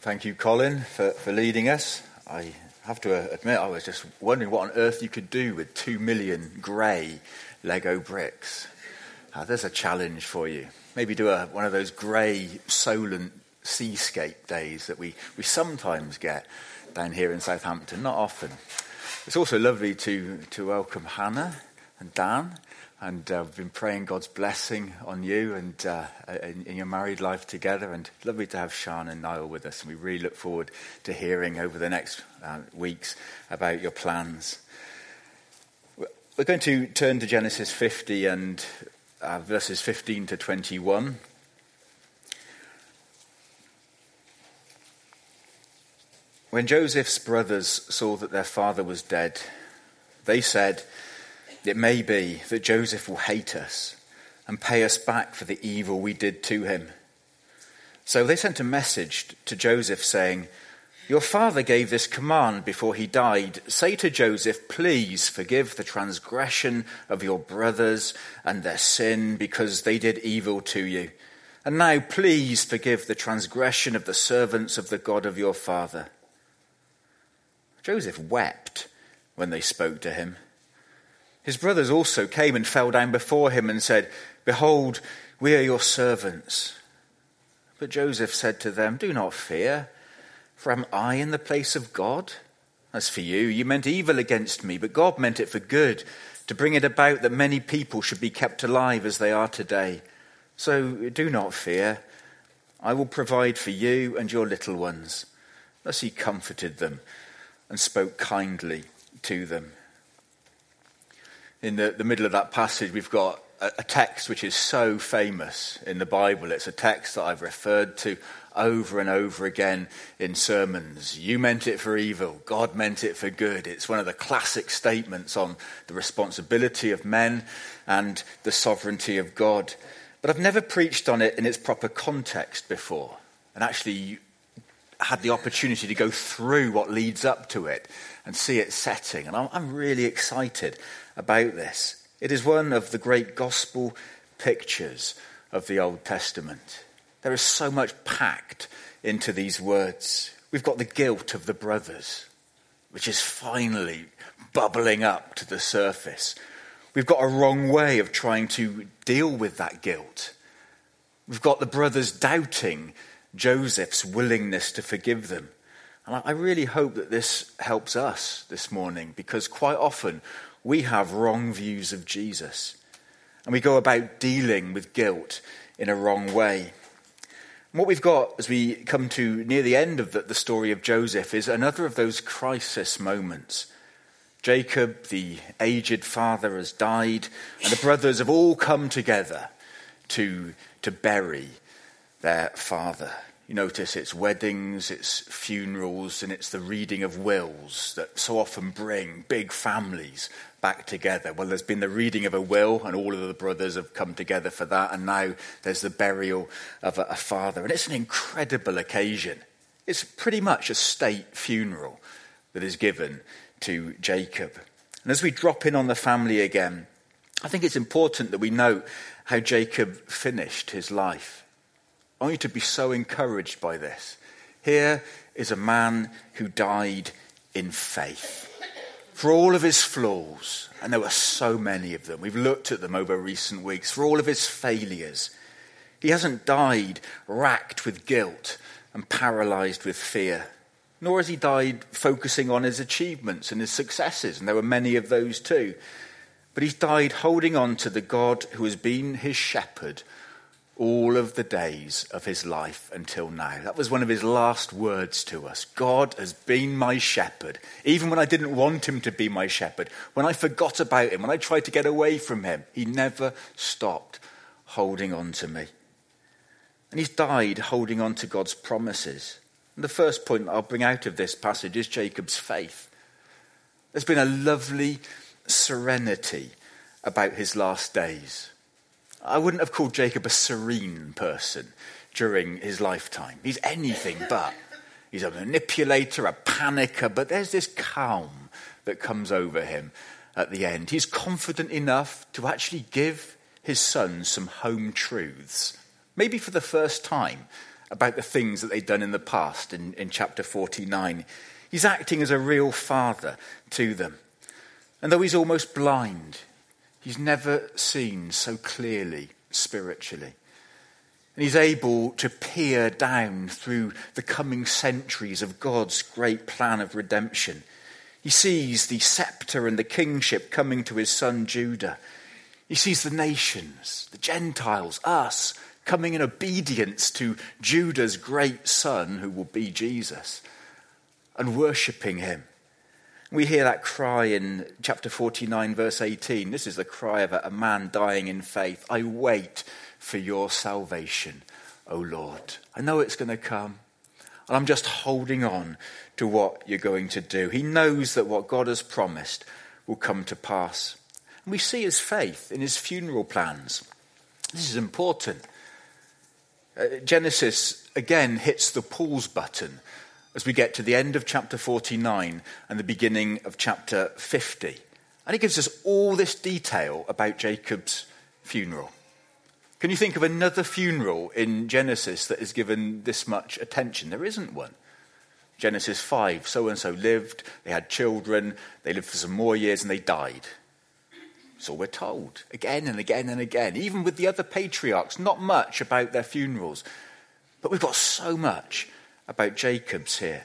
Thank you, Colin, for leading us. I have to admit, I was just wondering what on earth you could do with 2 million grey Lego bricks. There's a challenge for you. Maybe do one of those grey Solent seascape days that we sometimes get down here in Southampton, not often. It's also lovely to welcome Hannah and Dan. And we've been praying God's blessing on you and in your married life together. And lovely to have Sean and Niall with us. And we really look forward to hearing over the next weeks about your plans. We're going to turn to Genesis 50 and verses 15 to 21. When Joseph's brothers saw that their father was dead, they said, "It may be that Joseph will hate us and pay us back for the evil we did to him." So they sent a message to Joseph saying, "Your father gave this command before he died. Say to Joseph, please forgive the transgression of your brothers and their sin because they did evil to you. And now please forgive the transgression of the servants of the God of your father." Joseph wept when they spoke to him. His brothers also came and fell down before him and said, "Behold, we are your servants." But Joseph said to them, "Do not fear, for am I in the place of God? As for you, you meant evil against me, but God meant it for good, to bring it about that many people should be kept alive as they are today. So do not fear. I will provide for you and your little ones." Thus he comforted them and spoke kindly to them. In the middle of that passage, we've got a text which is so famous in the Bible. It's a text that I've referred to over and over again in sermons. You meant it for evil. God meant it for good. It's one of the classic statements on the responsibility of men and the sovereignty of God. But I've never preached on it in its proper context before, and actually had the opportunity to go through what leads up to it and see its setting. And I'm really excited about this. It is one of the great gospel pictures of the Old Testament. There is so much packed into these words. We've got the guilt of the brothers, which is finally bubbling up to the surface. We've got a wrong way of trying to deal with that guilt. We've got the brothers doubting Joseph's willingness to forgive them. And I really hope that this helps us this morning, because quite often we have wrong views of Jesus and we go about dealing with guilt in a wrong way. And what we've got as we come to near the end of the story of Joseph is another of those crisis moments. Jacob, the aged father, has died, and the brothers have all come together to bury their father. You notice it's weddings, it's funerals, and it's the reading of wills that so often bring big families back together. Well, there's been the reading of a will, and all of the brothers have come together for that, and now there's the burial of a father. And it's an incredible occasion. It's pretty much a state funeral that is given to Jacob. And as we drop in on the family again, I think it's important that we note how Jacob finished his life. I want you to be so encouraged by this. Here is a man who died in faith. For all of his flaws, and there were so many of them, we've looked at them over recent weeks, for all of his failures, he hasn't died racked with guilt and paralyzed with fear, nor has he died focusing on his achievements and his successes, and there were many of those too. But he's died holding on to the God who has been his shepherd all of the days of his life until now. That was one of his last words to us. God has been my shepherd, even when I didn't want him to be my shepherd. When I forgot about him, when I tried to get away from him, he never stopped holding on to me. And he's died holding on to God's promises. And the first point I'll bring out of this passage is Jacob's faith. There's been a lovely serenity about his last days. I wouldn't have called Jacob a serene person during his lifetime. He's anything but. He's a manipulator, a panicker, but there's this calm that comes over him at the end. He's confident enough to actually give his son some home truths, maybe for the first time, about the things that they'd done in the past in chapter 49. He's acting as a real father to them. And though he's almost blind, he's never seen so clearly spiritually. And he's able to peer down through the coming centuries of God's great plan of redemption. He sees the scepter and the kingship coming to his son Judah. He sees the nations, the Gentiles, us, coming in obedience to Judah's great son, who will be Jesus, and worshipping him. We hear that cry in chapter 49, verse 18. This is the cry of a man dying in faith. I wait for your salvation, O Lord. I know it's going to come, and I'm just holding on to what you're going to do. He knows that what God has promised will come to pass. And we see his faith in his funeral plans. This is important. Genesis again hits the pause button as we get to the end of chapter 49 and the beginning of chapter 50. And it gives us all this detail about Jacob's funeral. Can you think of another funeral in Genesis that is given this much attention? There isn't one. Genesis 5, so-and-so lived, they had children, they lived for some more years and they died. So we're told again and again and again, even with the other patriarchs, not much about their funerals. But we've got so much about Jacob's here.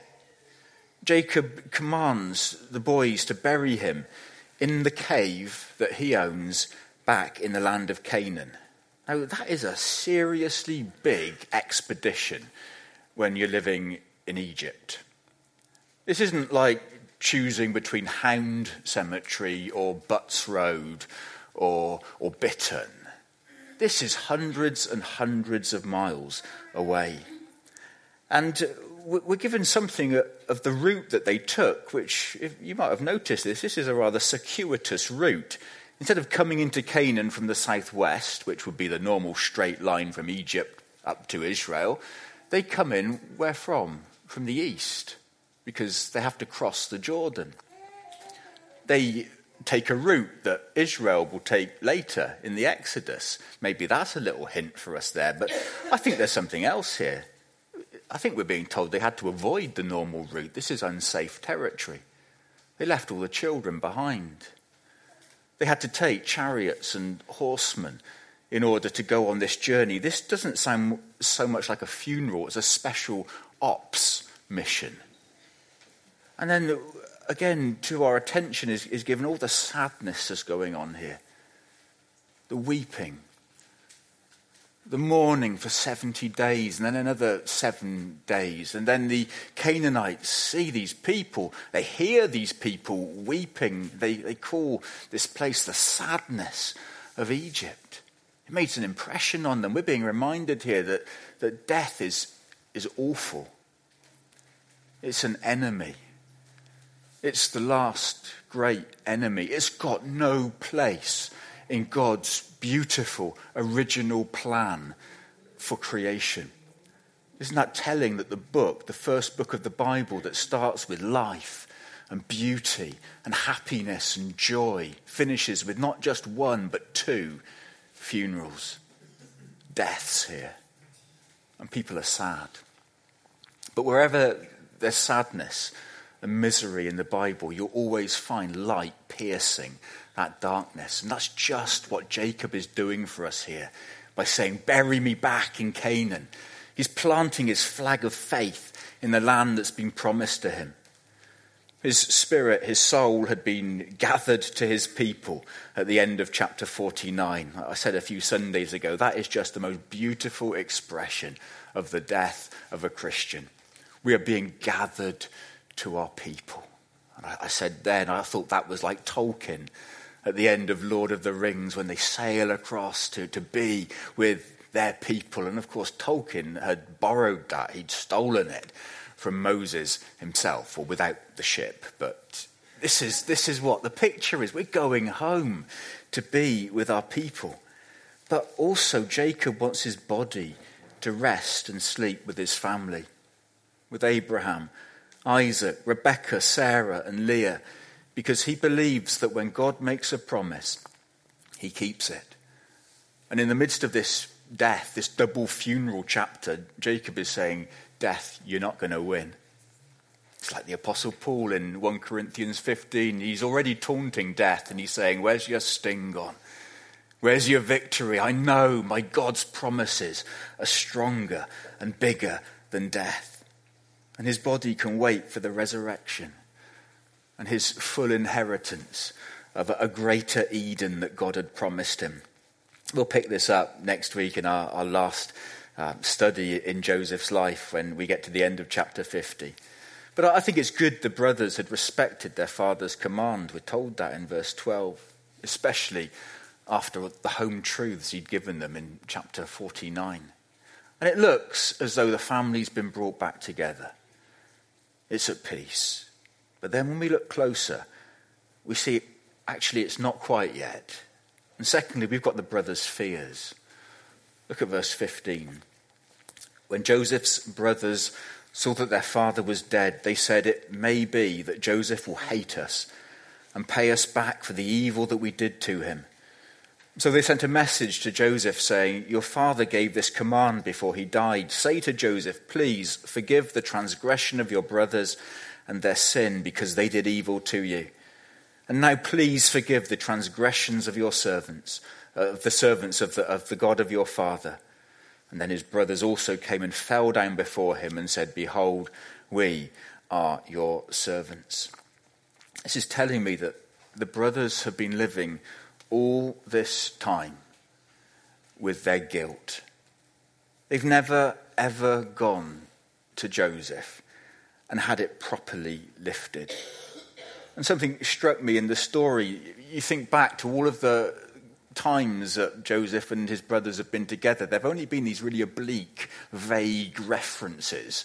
Jacob commands the boys to bury him in the cave that he owns back in the land of Canaan. Now, that is a seriously big expedition when you're living in Egypt. This isn't like choosing between Hound Cemetery or Butts Road or Bitton. This is hundreds and hundreds of miles away. And we're given something of the route that they took, which, if you might have noticed this is a rather circuitous route. Instead of coming into Canaan from the southwest, which would be the normal straight line from Egypt up to Israel, they come in where from? From the east, because they have to cross the Jordan. They take a route that Israel will take later in the Exodus. Maybe that's a little hint for us there, but I think there's something else here. I think we're being told they had to avoid the normal route. This is unsafe territory. They left all the children behind. They had to take chariots and horsemen in order to go on this journey. This doesn't sound so much like a funeral as a special ops mission. And then, again, to our attention is given all the sadness that's going on here. The weeping. The mourning for 70 days, and then another 7 days. And then the Canaanites see these people. They hear these people weeping. They call this place the sadness of Egypt. It makes an impression on them. We're being reminded here that death is awful. It's an enemy. It's the last great enemy. It's got no place in God's beautiful original plan for creation. Isn't that telling that the first book of the Bible that starts with life and beauty and happiness and joy, finishes with not just one but two funerals, deaths here. And people are sad. But wherever there's sadness and misery in the Bible, you'll always find light piercing that darkness. And that's just what Jacob is doing for us here by saying, bury me back in Canaan. He's planting his flag of faith in the land that's been promised to him. His spirit, his soul had been gathered to his people at the end of chapter 49. I said a few Sundays ago, that is just the most beautiful expression of the death of a Christian. We are being gathered to our people. And I said then, I thought that was like Tolkien at the end of Lord of the Rings when they sail across to be with their people. And of course, Tolkien had borrowed that. He'd stolen it from Moses himself, or without the ship. But this is what the picture is. We're going home to be with our people. But also Jacob wants his body to rest and sleep with his family, with Abraham, Isaac, Rebekah, Sarah, and Leah, because he believes that when God makes a promise, he keeps it. And in the midst of this death, this double funeral chapter, Jacob is saying, death, you're not going to win. It's like the Apostle Paul in 1 Corinthians 15. He's already taunting death and he's saying, where's your sting gone? Where's your victory? I know my God's promises are stronger and bigger than death. And his body can wait for the resurrection and his full inheritance of a greater Eden that God had promised him. We'll pick this up next week in our last study in Joseph's life when we get to the end of chapter 50. But I think it's good the brothers had respected their father's command. We're told that in verse 12, especially after the home truths he'd given them in chapter 49. And it looks as though the family's been brought back together. It's at peace. But then when we look closer, we see actually it's not quite yet. And secondly, we've got the brothers' fears. Look at verse 15. When Joseph's brothers saw that their father was dead, they said, it may be that Joseph will hate us and pay us back for the evil that we did to him. So they sent a message to Joseph saying, your father gave this command before he died. Say to Joseph, please forgive the transgression of your brothers and their sin because they did evil to you. And now please forgive the transgressions of your servants, the servants of the God of your father. And then his brothers also came and fell down before him and said, behold, we are your servants. This is telling me that the brothers have been living all this time with their guilt. They've never, ever gone to Joseph and had it properly lifted. And something struck me in the story. You think back to all of the times that Joseph and his brothers have been together. There have only been these really oblique, vague references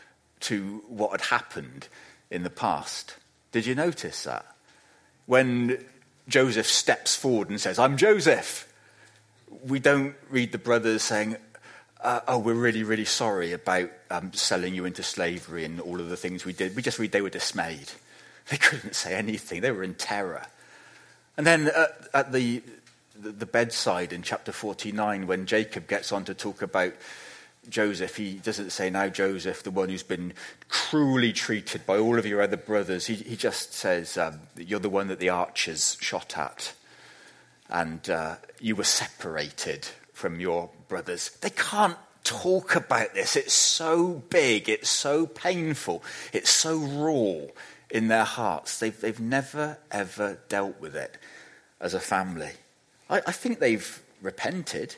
to what had happened in the past. Did you notice that? When Joseph steps forward and says, I'm Joseph, we don't read the brothers saying, we're really, really sorry about selling you into slavery and all of the things we did. We just read they were dismayed. They couldn't say anything. They were in terror. And then at the bedside in chapter 49, when Jacob gets on to talk about Joseph, he doesn't say, now Joseph, the one who's been cruelly treated by all of your other brothers. He just says, you're the one that the archers shot at. And you were separated from your brothers. They can't talk about this. It's so big. It's so painful. It's so raw in their hearts. They've never, ever dealt with it as a family. I think they've repented.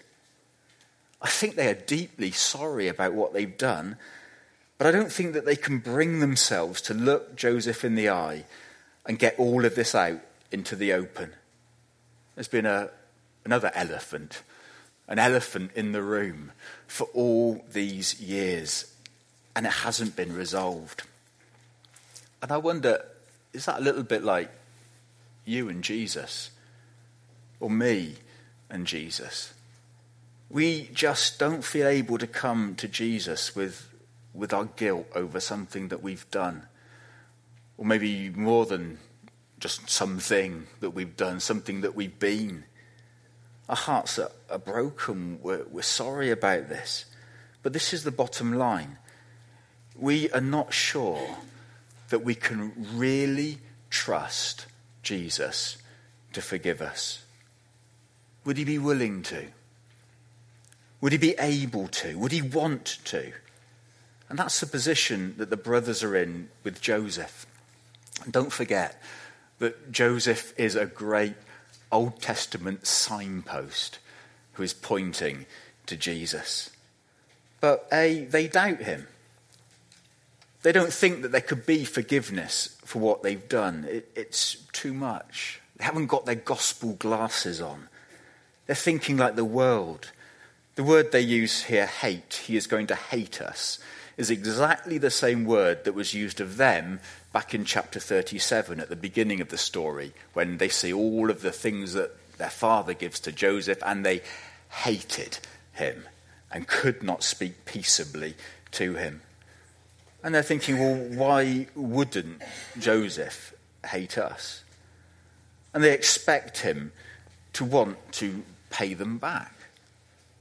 I think they are deeply sorry about what they've done, but I don't think that they can bring themselves to look Joseph in the eye and get all of this out into the open. There's been another elephant, an elephant in the room for all these years, and it hasn't been resolved. And I wonder, is that a little bit like you and Jesus? Or me and Jesus? We just don't feel able to come to Jesus with our guilt over something that we've done. Or maybe more than just something that we've done, something that we've been. Our hearts are broken. We're sorry about this. But this is the bottom line. We are not sure that we can really trust Jesus to forgive us. Would he be willing to? Would he be able to? Would he want to? And that's the position that the brothers are in with Joseph. And don't forget that Joseph is a great Old Testament signpost who is pointing to Jesus. But they doubt him. They don't think that there could be forgiveness for what they've done. It's too much. They haven't got their gospel glasses on. They're thinking like the world. The word they use here, hate, he is going to hate us, is exactly the same word that was used of them back in chapter 37 at the beginning of the story, when they see all of the things that their father gives to Joseph, and they hated him and could not speak peaceably to him. And they're thinking, well, why wouldn't Joseph hate us? And they expect him to want to pay them back.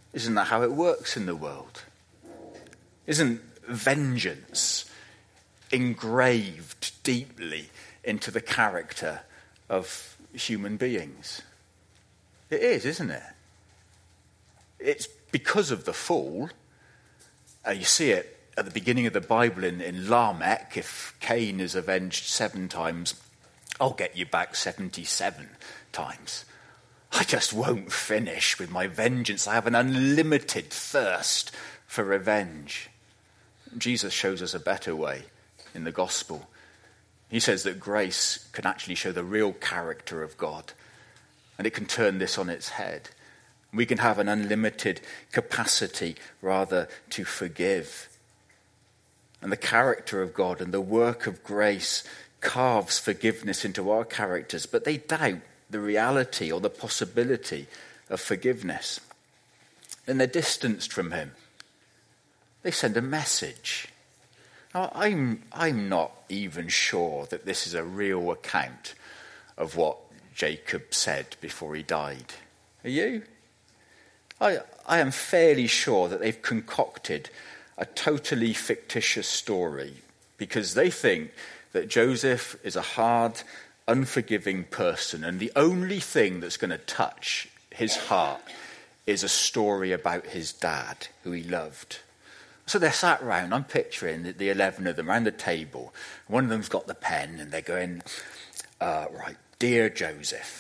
Isn't that how it works in the world? Isn't vengeance engraved deeply into the character of human beings? It is, isn't it? It's because of the fall. You see it at the beginning of the Bible in Lamech. If Cain is avenged 7 times, I'll get you back 77 times. I just won't finish with my vengeance. I have an unlimited thirst for revenge. Jesus shows us a better way in the gospel. He says that grace can actually show the real character of God, and it can turn this on its head. We can have an unlimited capacity, rather, to forgive. And the character of God and the work of grace carves forgiveness into our characters, but they doubt the reality or the possibility of forgiveness. And they're distanced from him. They send a message. Now, I'm not even sure that this is a real account of what Jacob said before he died. Are you? I am fairly sure that they've concocted a totally fictitious story because they think that Joseph is a hard, unforgiving person, and the only thing that's going to touch his heart is a story about his dad, who he loved. So they're sat round, I'm picturing the 11 of them around the table. One of them's got the pen, and they're going, right, dear Joseph,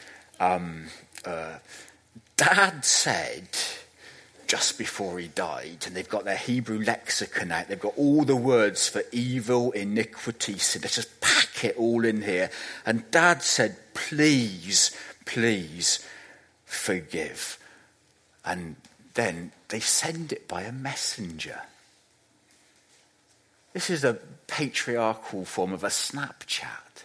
Dad said just before he died, and they've got their Hebrew lexicon out, they've got all the words for evil, iniquity, sin. Let's just pack it all in here. And Dad said, please, please forgive. And then they send it by a messenger. This is a patriarchal form of a Snapchat.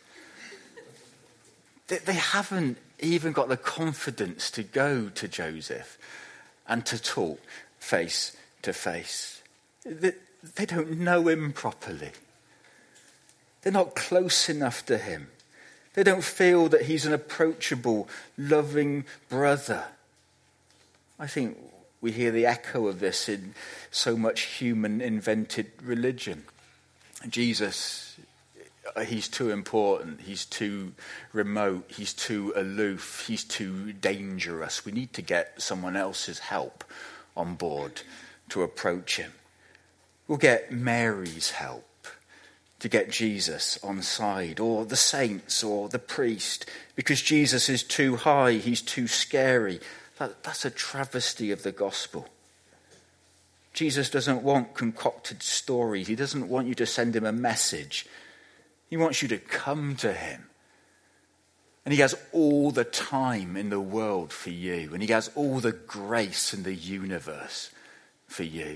They haven't even got the confidence to go to Joseph and to talk face to face. They don't know him properly. They're not close enough to him. They don't feel that he's an approachable, loving brother. I think we hear the echo of this in so much human-invented religion. Jesus, he's too important, he's too remote, he's too aloof, he's too dangerous. We need to get someone else's help on board to approach him. We'll get Mary's help to get Jesus on side, or the saints, or the priest, because Jesus is too high, he's too scary. That's a travesty of the gospel. Jesus doesn't want concocted stories. He doesn't want you to send him a message. He wants you to come to him. And he has all the time in the world for you. And he has all the grace in the universe for you.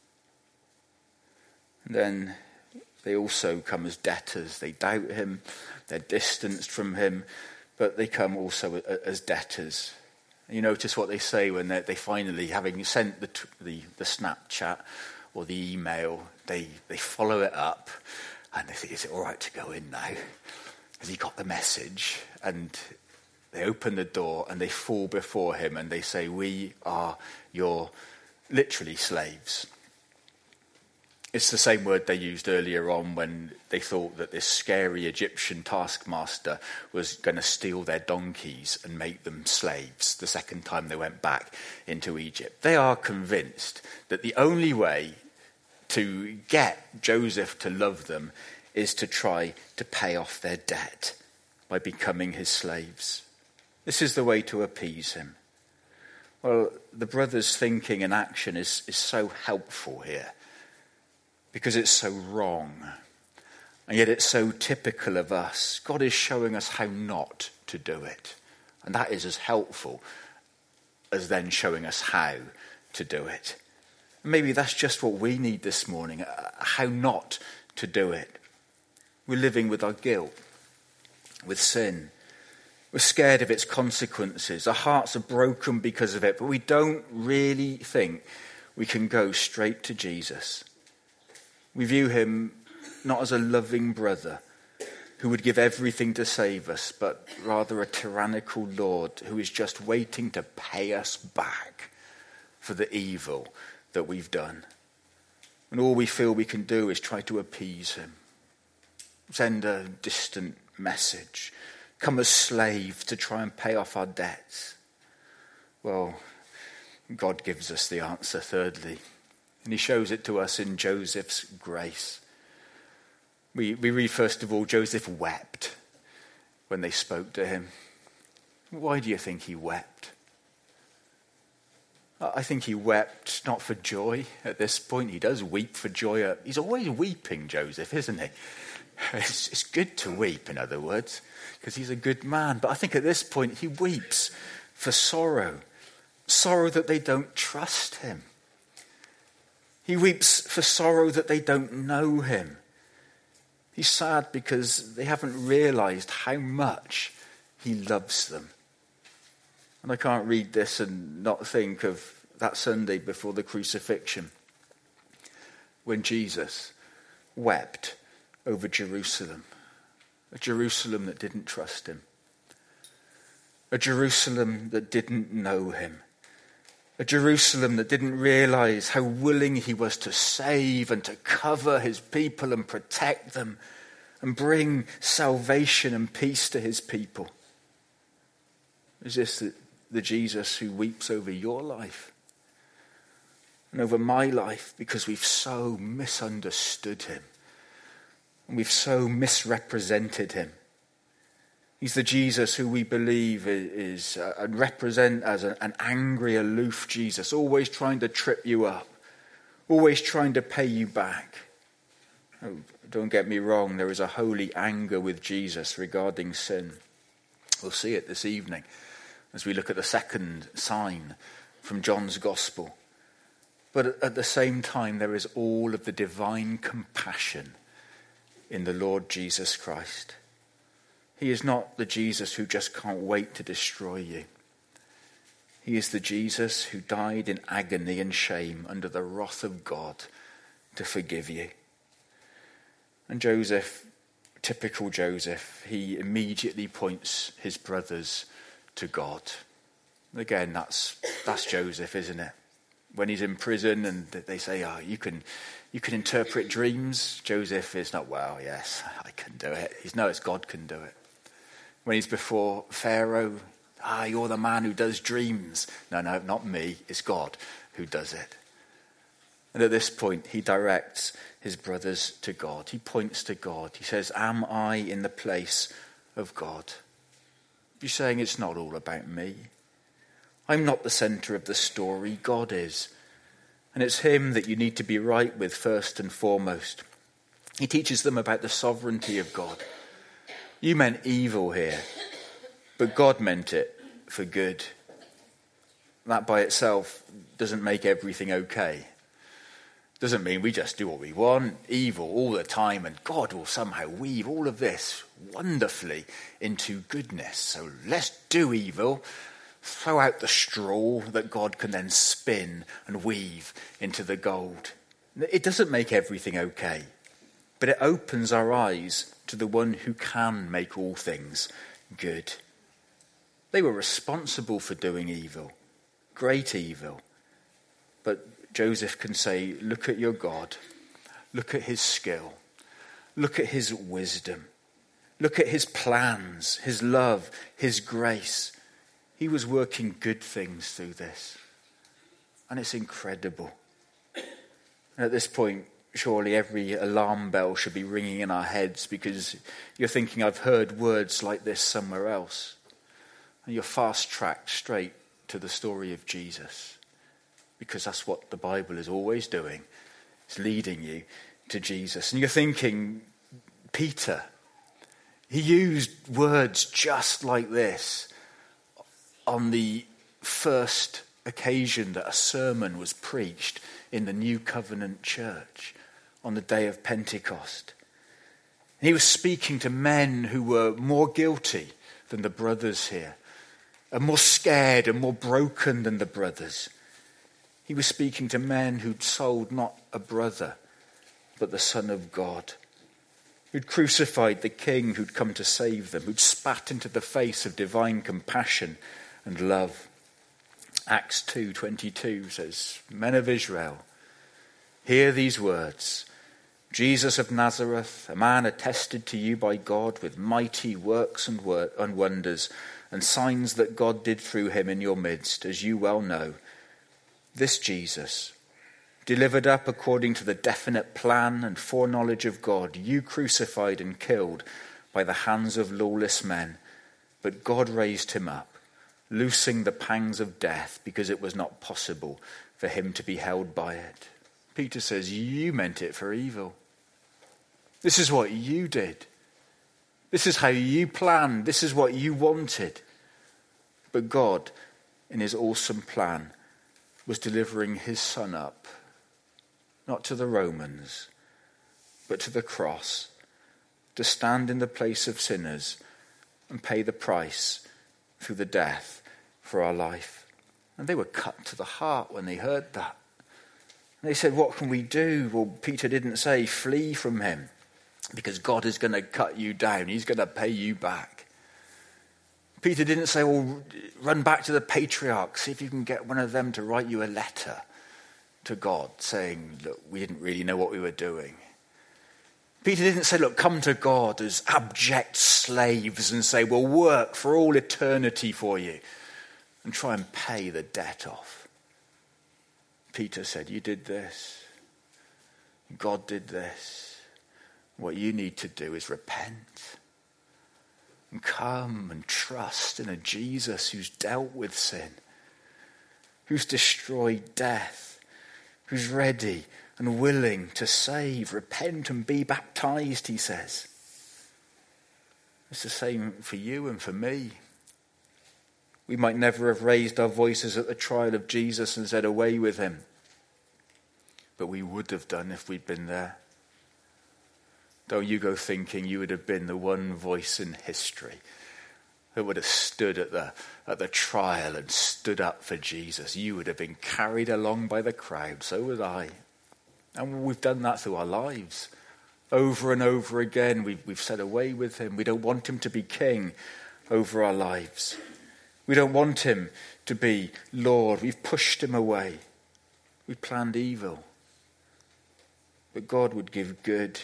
And then they also come as debtors. They doubt him. They're distanced from him. But they come also as debtors. You notice what they say when they finally, having sent the Snapchat or the email, they follow it up and they think, is it all right to go in now? Has he got the message? And they open the door and they fall before him and they say, we are your, literally, slaves. It's the same word they used earlier on when they thought that this scary Egyptian taskmaster was going to steal their donkeys and make them slaves the second time they went back into Egypt. They are convinced that the only way to get Joseph to love them is to try to pay off their debt by becoming his slaves. This is the way to appease him. Well, the brothers' thinking and action is so helpful here, because it's so wrong, and yet it's so typical of us. God is showing us how not to do it, and that is as helpful as then showing us how to do it. Maybe that's just what we need this morning, how not to do it. We're living with our guilt, with sin. We're scared of its consequences. Our hearts are broken because of it, but we don't really think we can go straight to Jesus. We view him not as a loving brother who would give everything to save us, but rather a tyrannical Lord who is just waiting to pay us back for the evil that we've done. And all we feel we can do is try to appease him, send a distant message, come as slaves to try and pay off our debts. Well, God gives us the answer, thirdly, and he shows it to us in Joseph's grace. We read, first of all, Joseph wept when they spoke to him. Why do you think he wept? I think he wept not for joy at this point. He does weep for joy. He's always weeping, Joseph, isn't he? It's good to weep, in other words, because he's a good man. But I think at this point he weeps for sorrow that they don't trust him. He weeps for sorrow that they don't know him. He's sad because they haven't realized how much he loves them. And I can't read this and not think of that Sunday before the crucifixion, when Jesus wept over Jerusalem, a Jerusalem that didn't trust him, a Jerusalem that didn't know him, a Jerusalem that didn't realize how willing he was to save and to cover his people and protect them and bring salvation and peace to his people. Is this the Jesus who weeps over your life and over my life because we've so misunderstood him and we've so misrepresented him? He's the Jesus who we believe is and represent as an angry, aloof Jesus, always trying to trip you up, always trying to pay you back. Oh, don't get me wrong, there is a holy anger with Jesus regarding sin. We'll see it this evening as we look at the second sign from John's Gospel. But at the same time, there is all of the divine compassion in the Lord Jesus Christ. He is not the Jesus who just can't wait to destroy you. He is the Jesus who died in agony and shame under the wrath of God to forgive you. And Joseph, typical Joseph, he immediately points his brothers to God. Again, that's Joseph, isn't it? When he's in prison and they say, oh, you can interpret dreams. Joseph is not, well, yes, I can do it. It's God can do it. When he's before Pharaoh, you're the man who does dreams. No, not me. It's God who does it. And at this point, he directs his brothers to God. He points to God. He says, am I in the place of God? You're saying it's not all about me. I'm not the center of the story. God is. And it's him that you need to be right with first and foremost. He teaches them about the sovereignty of God. You meant evil here, but God meant it for good. That by itself doesn't make everything okay. Doesn't mean we just do what we want, evil all the time, and God will somehow weave all of this wonderfully into goodness. So let's do evil, throw out the straw that God can then spin and weave into the gold. It doesn't make everything okay, but it opens our eyes to the one who can make all things good. They were responsible for doing evil, great evil. But Joseph can say, look at your God, look at his skill, look at his wisdom, look at his plans, his love, his grace. He was working good things through this. And it's incredible. And at this point, surely every alarm bell should be ringing in our heads because you're thinking, I've heard words like this somewhere else. And you're fast-tracked straight to the story of Jesus. Because that's what the Bible is always doing. It's leading you to Jesus. And you're thinking, Peter, he used words just like this on the first occasion that a sermon was preached in the New Covenant church on the day of Pentecost. And he was speaking to men who were more guilty than the brothers here, and more scared and more broken than the brothers. He was speaking to men who'd sold not a brother, but the Son of God, who'd crucified the King who'd come to save them, who'd spat into the face of divine compassion and love. Acts 2:22 says, "Men of Israel, hear these words. Jesus of Nazareth, a man attested to you by God with mighty works and wonders and signs that God did through him in your midst, as you well know. This Jesus, delivered up according to the definite plan and foreknowledge of God, you crucified and killed by the hands of lawless men, but God raised him up, loosing the pangs of death, because it was not possible for him to be held by it." Peter says, you meant it for evil. This is what you did. This is how you planned. This is what you wanted. But God, in his awesome plan, was delivering his son up, not to the Romans, but to the cross, to stand in the place of sinners and pay the price through the death for our life. And they were cut to the heart when they heard that. And they said, what can we do? Well, Peter didn't say, flee from him, because God is going to cut you down. He's going to pay you back. Peter didn't say, well, run back to the patriarch, see if you can get one of them to write you a letter to God saying, look, we didn't really know what we were doing. Peter didn't say, look, come to God as abject slaves and say, we'll work for all eternity for you and try and pay the debt off. Peter said, you did this. God did this. What you need to do is repent and come and trust in a Jesus who's dealt with sin, who's destroyed death, who's ready and willing to save. Repent and be baptized, he says. It's the same for you and for me. We might never have raised our voices at the trial of Jesus and said, away with him. But we would have done if we'd been there. Don't you go thinking you would have been the one voice in history that would have stood at the trial and stood up for Jesus. You would have been carried along by the crowd. So would I. And we've done that through our lives. Over and over again, we've said away with him. We don't want him to be king over our lives. We don't want him to be Lord. We've pushed him away. We planned evil. But God would give good.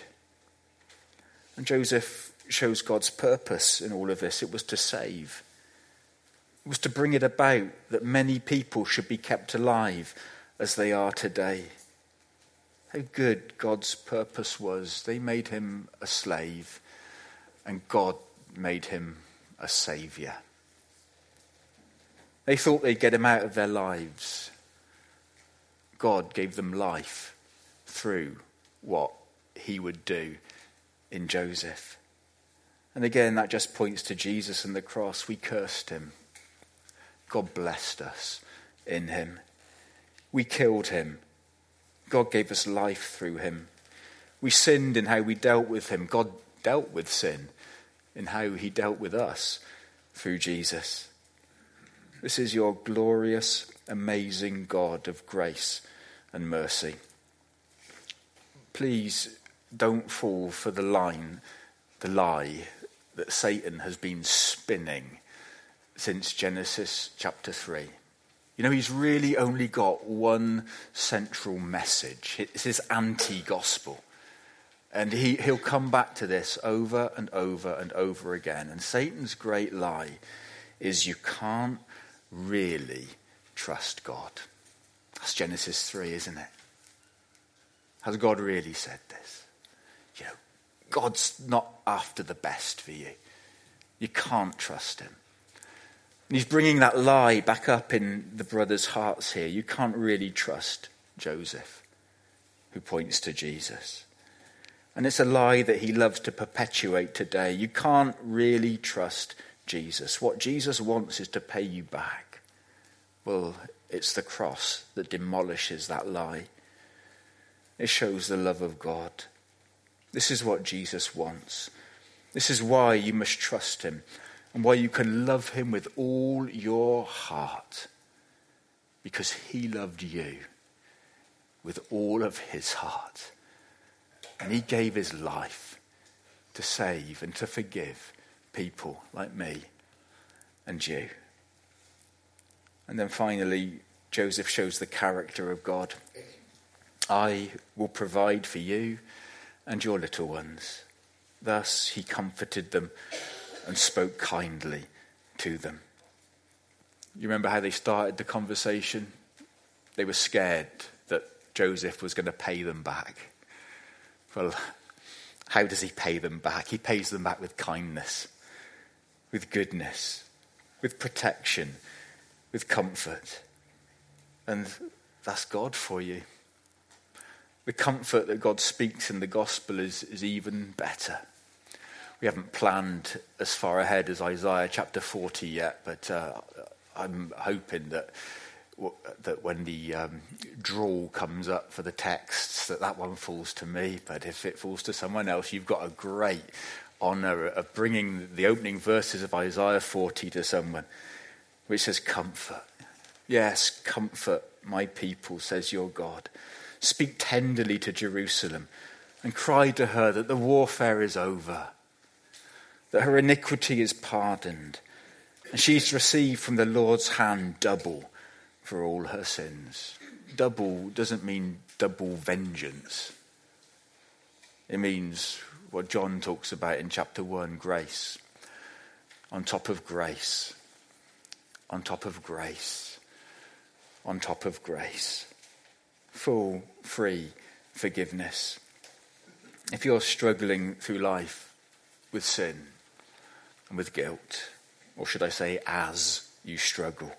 And Joseph shows God's purpose in all of this. It was to save. It was to bring it about that many people should be kept alive as they are today. How good God's purpose was. They made him a slave, and God made him a saviour. They thought they'd get him out of their lives. God gave them life through what he would do in Joseph. And again, that just points to Jesus and the cross. We cursed him. God blessed us in him. We killed him. God gave us life through him. We sinned in how we dealt with him. God dealt with sin in how he dealt with us through Jesus. This is your glorious, amazing God of grace and mercy. Please don't fall for the lie that Satan has been spinning since Genesis chapter 3. You know, he's really only got one central message. It's his anti-gospel. And he'll come back to this over and over and over again. And Satan's great lie is you can't really trust God. That's Genesis 3, isn't it? Has God really said this? You know, God's not after the best for you. You can't trust him. And he's bringing that lie back up in the brothers' hearts here. You can't really trust Joseph, who points to Jesus. And it's a lie that he loves to perpetuate today. You can't really trust Jesus. What Jesus wants is to pay you back. Well, it's the cross that demolishes that lie. It shows the love of God. This is what Jesus wants. This is why you must trust him and why you can love him with all your heart, because he loved you with all of his heart. And he gave his life to save and to forgive people like me and you. And then finally, Joseph shows the character of God. I will provide for you and your little ones. Thus he comforted them and spoke kindly to them. You remember how they started the conversation? They were scared that Joseph was going to pay them back. Well, how does he pay them back? He pays them back with kindness, with goodness, with protection, with comfort. And that's God for you. The comfort that God speaks in the gospel is even better. We haven't planned as far ahead as Isaiah chapter 40 yet, but I'm hoping that when the draw comes up for the texts, that one falls to me. But if it falls to someone else, you've got a great honour of bringing the opening verses of Isaiah 40 to someone, which says, comfort. Yes, comfort my people, says your God. Speak tenderly to Jerusalem and cry to her that the warfare is over, that her iniquity is pardoned, and she's received from the Lord's hand double for all her sins. Double doesn't mean double vengeance. It means what John talks about in chapter 1, grace. On top of grace. On top of grace. On top of grace. Full, free forgiveness. If you're struggling through life with sin and with guilt, or should I say as you struggle,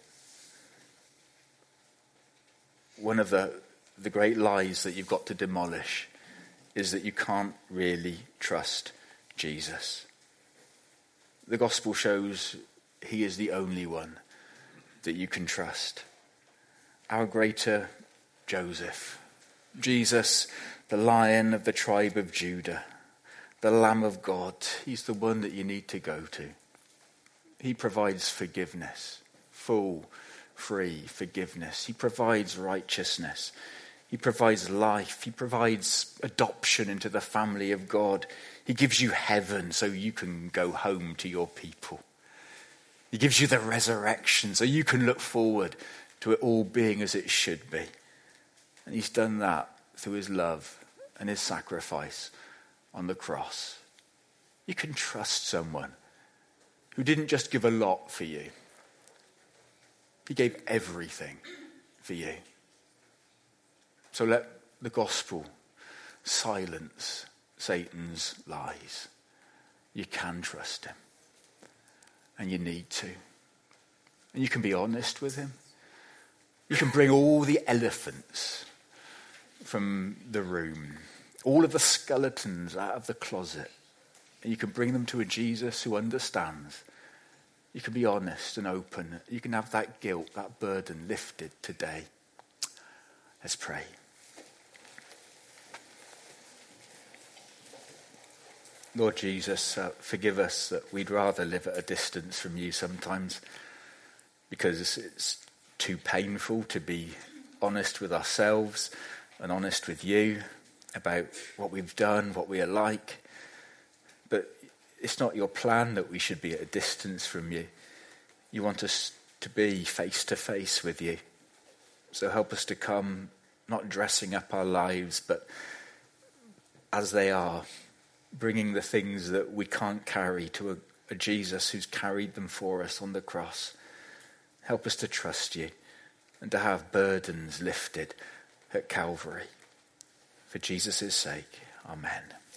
one of the great lies that you've got to demolish is that you can't really trust Jesus. The gospel shows he is the only one that you can trust. Our greater Joseph, Jesus, the Lion of the tribe of Judah, the Lamb of God, he's the one that you need to go to. He provides forgiveness, full, free forgiveness. He provides righteousness. He provides life. He provides adoption into the family of God. He gives you heaven so you can go home to your people. He gives you the resurrection so you can look forward to it all being as it should be. And he's done that through his love and his sacrifice on the cross. You can trust someone who didn't just give a lot for you. He gave everything for you. So let the gospel silence Satan's lies. You can trust him. And you need to. And you can be honest with him. You can bring all the elephants from the room, all of the skeletons out of the closet, and you can bring them to a Jesus who understands. You can be honest and open. You can have that guilt, that burden lifted today. Let's pray. Lord Jesus, forgive us that we'd rather live at a distance from you sometimes because it's too painful to be honest with ourselves and honest with you about what we've done, what we are like. But it's not your plan that we should be at a distance from you. You want us to be face to face with you. So help us to come, not dressing up our lives, but as they are, bringing the things that we can't carry to a Jesus who's carried them for us on the cross. Help us to trust you and to have burdens lifted at Calvary. For Jesus' sake, amen.